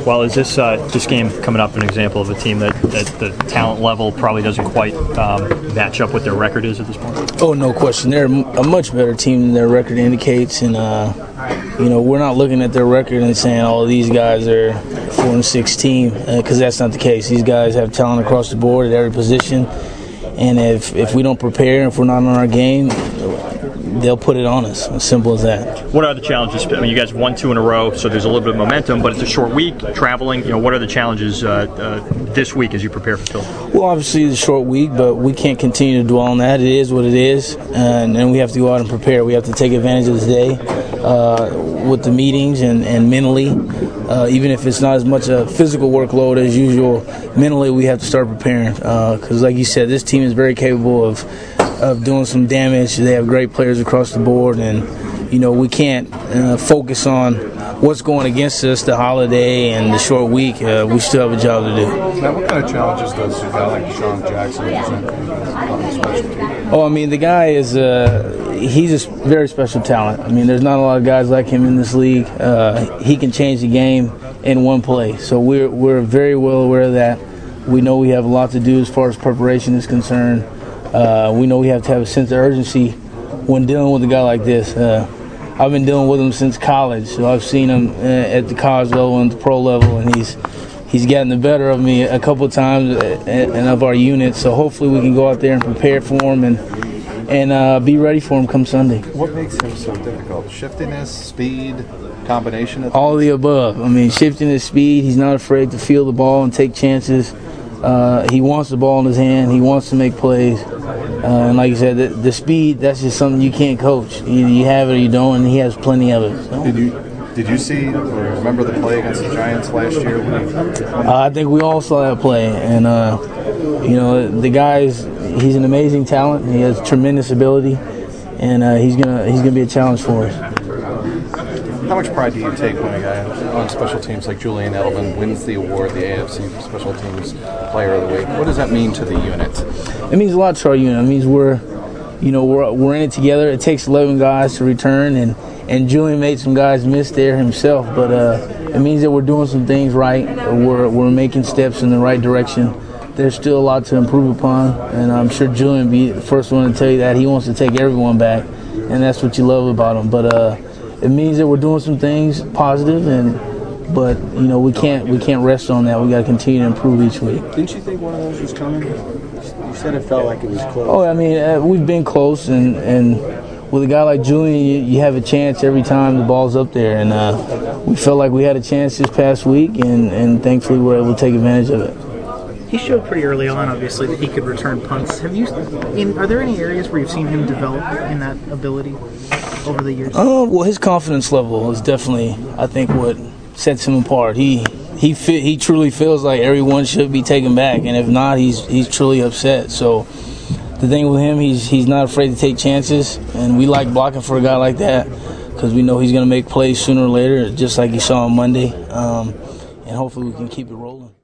Well, is this game coming up an example of a team that the talent level probably doesn't quite match up what their record is at this point? Oh, no question. They're a much better team than their record indicates, and we're not looking at their record and saying, "Oh, these guys are 4-6 team," because that's not the case. These guys have talent across the board at every position, and if we don't prepare, if we're not on our game, they'll put it on us. As simple as that. What are the challenges? I mean, you guys won 2 in a row, so there's a little bit of momentum, but it's a short week, traveling. What are the challenges this week as you prepare for Philly? Well, obviously it's a short week, but we can't continue to dwell on that. It is what it is, and we have to go out and prepare. We have to take advantage of this day with the meetings and mentally. Even if it's not as much a physical workload as usual, mentally we have to start preparing because, like you said, this team is very capable of doing some damage. They have great players across the board, and we can't focus on what's going against us, the holiday and the short week. We still have a job to do. Now, what kind of challenges does a guy like Deshaun Jackson present on the special team? Oh, I mean, the guy is he's a very special talent. I mean, there's not a lot of guys like him in this league. He can change the game in one play, so we're very well aware of that. We know we have a lot to do as far as preparation is concerned. We know we have to have a sense of urgency when dealing with a guy like this. I've been dealing with him since college, so I've seen him at the college level and the pro level, and he's gotten the better of me a couple of times and of our unit. So hopefully we can go out there and prepare for him and be ready for him come Sunday. What makes him so difficult? Shiftiness, speed, combination of things? All of the above. I mean, shiftiness, speed. He's not afraid to feel the ball and take chances. He wants the ball in his hand. He wants to make plays. And like you said, the speed, that's just something you can't coach. Either you have it or you don't, and he has plenty of it. So. Did you see or remember the play against the Giants last year? I think we all saw that play. And, the he's an amazing talent. He has tremendous ability, and he's gonna be a challenge for us. How much pride do you take when a guy on special teams like Julian Edelman wins the award, the AFC Special Teams Player of the Week? What does that mean to the unit? It means a lot to our unit. It means we're in it together. It takes 11 guys to return, and Julian made some guys miss there himself. But it means that we're doing some things right. We're making steps in the right direction. There's still a lot to improve upon, and I'm sure Julian will be the first one to tell you that. He wants to take everyone back, and that's what you love about him. But it means that we're doing some things positive, but we can't rest on that. We got to continue to improve each week. Didn't you think one of those was coming? You said it felt like it was close. Oh, I mean, we've been close, and with a guy like Julian, you have a chance every time the ball's up there, and we felt like we had a chance this past week, and thankfully we were able to take advantage of it. He showed pretty early on, obviously, that he could return punts. Are there any areas where you've seen him develop in that ability over the years? Well, his confidence level is definitely, I think, what sets him apart. He truly feels like everyone should be taken back, and if not, he's truly upset. So the thing with him, he's not afraid to take chances, and we like blocking for a guy like that because we know he's going to make plays sooner or later, just like you saw on Monday, and hopefully we can keep it rolling.